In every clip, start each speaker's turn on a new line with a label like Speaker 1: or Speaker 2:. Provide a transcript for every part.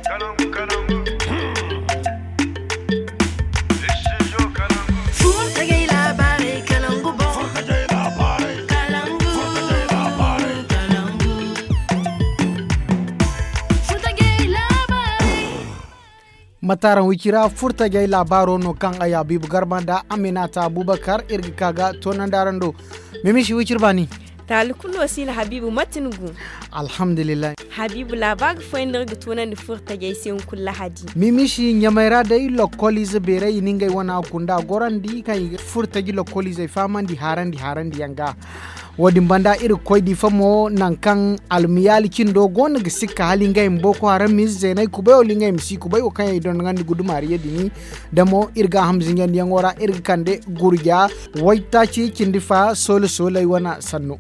Speaker 1: mataran wikira furta gai labaro no kan aya bibu garbanda aminata abubakar irgi kaga tonan darando mimishi wikir bani
Speaker 2: talikulu wasila habibu matinugu
Speaker 1: alhamdulillah
Speaker 2: habibu labag foindir ga tonan da furta gai sai kullu hadi
Speaker 1: mimishi nyamaira dai lokolize bere yiningai wana kunda gorandi kai furta gi lokolize famandi harandi yanga wadi banda iri koydi famo nankan almiyali kindo gona ga sikka halinga im boko haram mis zenai kubayo linga im si kubayo kan idon ngandi gudumari yedini damo irga hamzinga nyangora irga kande gurja waita ci kindifa solo wana sanno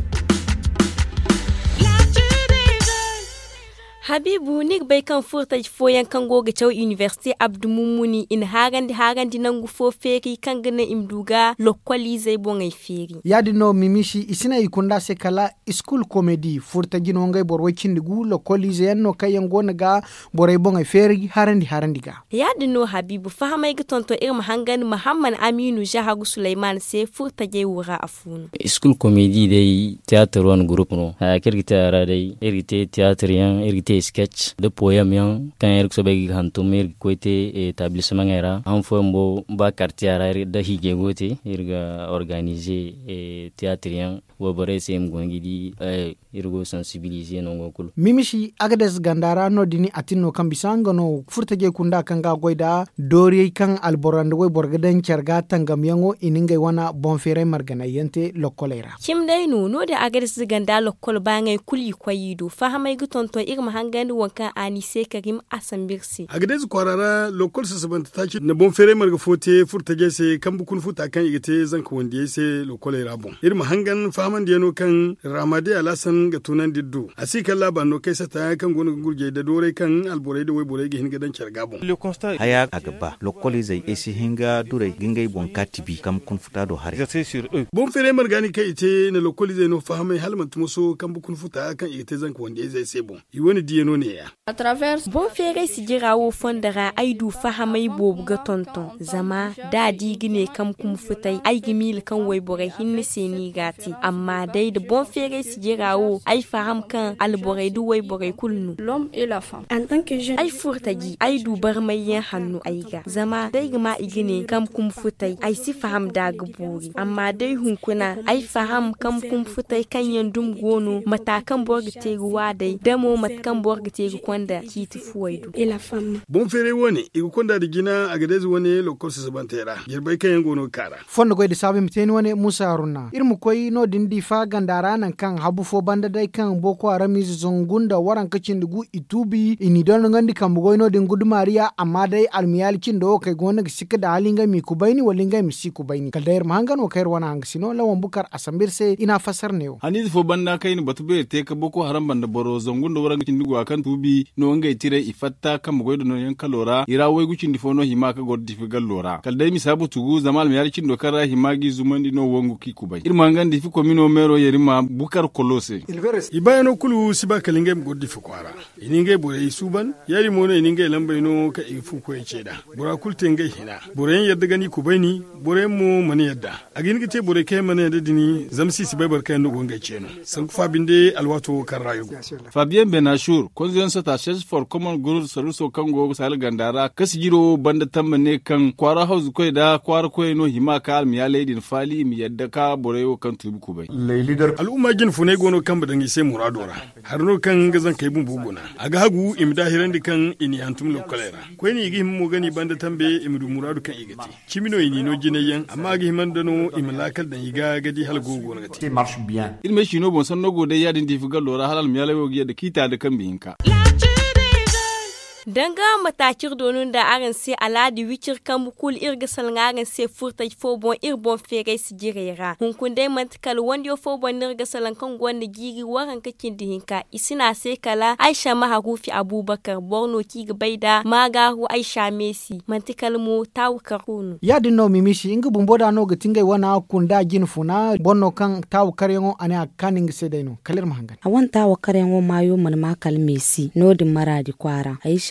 Speaker 2: habibu nik bai kan furta foyan kan goga cewa university abdu mumuni in hagandi nangu fo feri kan gana imduga lokali zai bongai feri
Speaker 1: yadi no mimishi isina ikunda se kala school comedy furta gino ngai borwai kindigu lokali zai no kayan gona ga borai bongai feri harandi ga
Speaker 2: yadi no habibu fahamai ga tonto irin hangan muhammad aminu jahagu sulaiman sai furta gai wura afunu
Speaker 3: school comedy dai theater one group no ha kirgita ra dai irite theater yan irite sketch de poem yan kan er so begi hantum er koite établissement era en fombo ba quartier ara da hige gote irga organiser théâtre yan wo bare sem gongidi irgo sensibiliser no ngokul
Speaker 1: mimishi agades gandara no dini atinno kan bisanga no furtage kunda kan ga goida dori kan alborando goy borgadan cerga tangam yango iningai wana bonfere margana yente lokolera
Speaker 2: kim dai no da agades ganda lokol bangai kuli kwayido fahamai gutonto irma hangan wanka ani se karim asambirsi
Speaker 4: agades kwarara lokol sasabanta taki na bonfere marga fote furtage se kan bukun futa kan igite zanka wonde se lokolera bon irma hangan fahaman diano kan ramade alasan ga tunan diddu asikalla banno kai sata kan gonu gurje da dore kan alborai da wai borai ga hinga dan chargabon
Speaker 5: le constat haya agaba lokoli zai esi hinga dure gingai bon katibi kam kun futa do hari
Speaker 4: bon fere margani kai ite na lokoli zai no fahamai halman tumuso kan bukun futa kan ite zanka wanda zai sai bon i wani diano ne ya
Speaker 2: a travers bon fere sigirawo fondara aidu fahamai bobu ga tonton zama dadi gine kam kum futai ai gimil kan wai borai hinne seni gati amma dai da bon fere sigirawo ai faham kan alborai du wai borai kulnu
Speaker 6: l'homme et la femme en tant que jeune
Speaker 2: ai furtaji ai dubar mai hannu aiga zama dai gama igine kam kum futai ai si faham da guburi amma dai hunkuna ai faham kam kum futai kan yandum gono matakan borgite ruwa dai damo matkan borgite kwanda kiti fuwaidu
Speaker 6: et la femme
Speaker 4: bon fere woni igu konda da gina a gadezi woni lokol sabantera girbai kan yangono kara
Speaker 1: fondo goy de sabe miten woni musa haruna irmu koy no dindi fa gandara nan kan habu fo banda dai kan boko harami zongunda waran kacin dugu itubi ini don ngandi kan bugoy no din gudumariya amma dai almiyal kin do kai gona sika da halinga mi kubaini walinga mi si kubaini kaldair mahangan o kair wana hangsino lawan bukar asambir se ina fasar ne
Speaker 7: hani fo banda kai ni batube te ka boko haram banda boro zongunda waran kacin dugu akan tubi no ngai tire ifatta kan bugoy no yan kalora ira wai gucin difo no hima ka gordi fi gallora kaldai mi sabu tugu zamal mi yarcin do kara himagi zumandi no wongu ki kubai irma ngandi fi komino mero yerima bukar kolose
Speaker 4: ibayano kulu siba kalinge mgodi fukwara ininge bore isuban yari mono ininge lamba ino ka ifu ko eceda bora kulte ngai hina bore yadda gani kubaini bore mu mani yadda agin gite bore kai mani yadda dini zamsi sibai barkai no gonga ceno san kufa binde alwato karayu
Speaker 7: Fabien Benashur konzion sata search for common good solution kango sal gandara kasigiro banda tamane kan kwara house ko da kwara ko no hima ka almiyale din fali mi yadda ka bore yo kan tubi kubai
Speaker 4: al'umma gin fune gono kan badangi sai muradora har no kan gazan kai bun buguna aga hagu imda hirandi kan ini antum lokalera ko ni gi mu gani banda tambe imdu muradu kan igati chimino ini no jineyan amma gi mandano imlakal dan iga gadi hal gogo ngati
Speaker 5: marche bien
Speaker 7: il me shino bon san no gode yadin difugal lora halal mi yale yo gi da kita da kan bihinka
Speaker 2: danga matakir donun da aran sai aladi wikir kan bukul irga salngaran sai furta fobon irbon fere sigirera hunkun dai mantikal wanda yo fobon nirga salan kan gwanda giri waran kakin dihinka isina sai kala Aisha Maharufi Abubakar Borno ki gabaida magahu Aisha Messi mantikal mu tawkarunu
Speaker 1: ya dinno mimishi inga bumboda no gatingai wana kunda ginfuna bonno kan tawkarengo ana kaning sedaino kalir mahangan
Speaker 8: awan tawkarengo mayo man makal Messi no din maradi kwara Aisha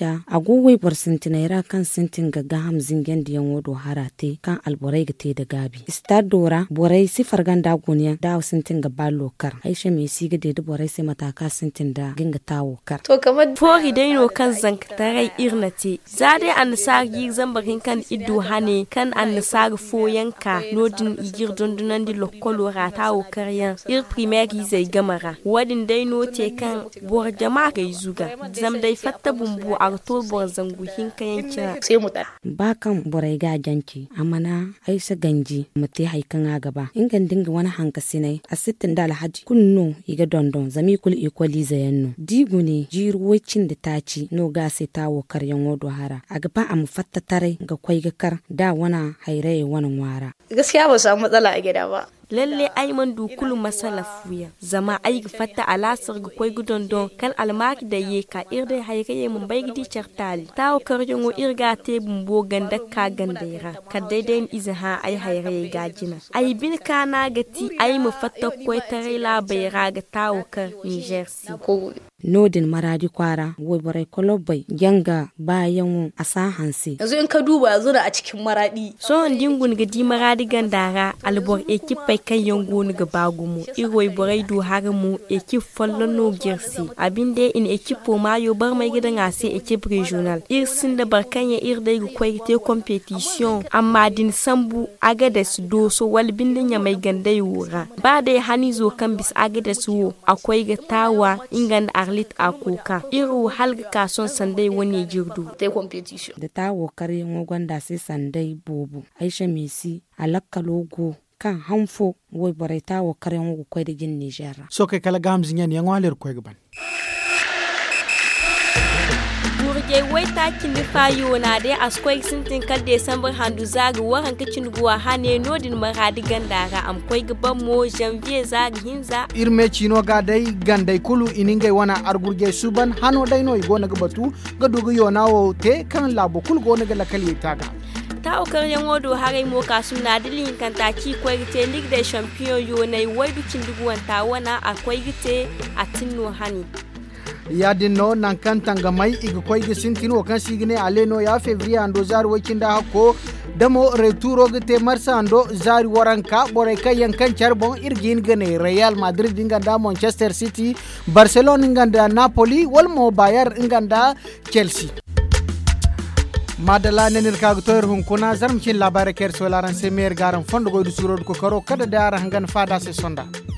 Speaker 8: Aisha agowai bor sintinera kan sintin ga gaham zingen diyan wodo harate kan alborai gate da gabi istadora borai sifar ganda goniya da sintin ga ballo kar Aisha mai siga da borai sai mataka sintin da ginga tawo kar
Speaker 2: to kamar fori dai no kan zankatarai irnate zade an sagi zambarin kan iddo hane kan an sagi foyanka nodin igir dondunan di lokolo ratawo karyan ir primary zai gamara wadin dai no te kan bor jama'a ga zuga zam dai fatta bumbu a to bor zangu hinkayen kira
Speaker 6: sai mu da
Speaker 8: bakan borai ga janki amana Aisha ganji mate haikan a gaba ingan dinga wani hankasi ne a sittin da alhaji kunno iga dondon zami kul equally zayanno digu ne jiruwacin da taci no ga sai tawo karyan wodo hara a gaba am fatta tare ga kwai ga kar da wana hairaye wani wara
Speaker 6: gaskiya ba samu matsala a gida ba
Speaker 2: lalle ai man dukulu masala fuya zama ai fatta alasar ga koi gudon don kan almaki da ye ka irde haykaye mun bai gidi chartali tawo karjon wo irga te bumbo ganda ka gandaira ka daidai izaha ai hayraye gajina ai bin kana gati ai mu fatta koi tare la bayra ga tawo kar Niger si nodin maradi kwara wai bare kolobai yanga bayan asahansi
Speaker 6: yanzu in ka duba yanzu da a cikin maradi
Speaker 2: so dingun gidi maradi gandara albor ekipa kan yango ni ga bagumu iroi borai do haramu ekip follono gersi abinde in ekipo mayo bar mai gidan ase ekip regional irsin da barkanya irde go kwai competition amma din sambu aga da su do so wal bindin ya mai gandai wura ba da hani zo kan bis aga da su akwai ga tawa ingan arlit akoka iru halga kason sandai wani jirdu
Speaker 6: ta competition
Speaker 8: da tawo kare ngogon da sai sandai bobu Aisha Messi alakka logo kan hanfo wai barata wa karen wugu kwai da jin Niger
Speaker 1: so kai kala gamzin yan yan walir kwai gaban
Speaker 2: burge wai takin da fayo na dai askwai sintin kal December handu zaga waran kacin guwa hane nodin maradi gandara am kwai gaban mo janvier zaga hinza
Speaker 1: irme chino ga dai gandai kulu iningai wana argurge suban hano dai no igona ga batu ga dugu yonawo te kan labo kul gona ga lakali taga
Speaker 2: ta okaryan wodo harai mo kasum na dilin kan ta ci kwai gite Ligue des Champions yo nei waidu cinduguwan ta wana akwai gite a tinno hani
Speaker 1: ya dinno nan kan tangamai iga kwai gisintino kan sigine aleno ya fevrier ando zar wakinda hakko damo returo gite marsa ando zari waranka boray kayan kan charbon irgin gane Real Madrid inganda Manchester City Barcelona inganda Napoli walmo Bayern inganda Chelsea madala nenir kagtoyr hun kuna zarmcin labare ker solaran semer garan fondo goydu surod ko karo kada dara hangan fada se sonda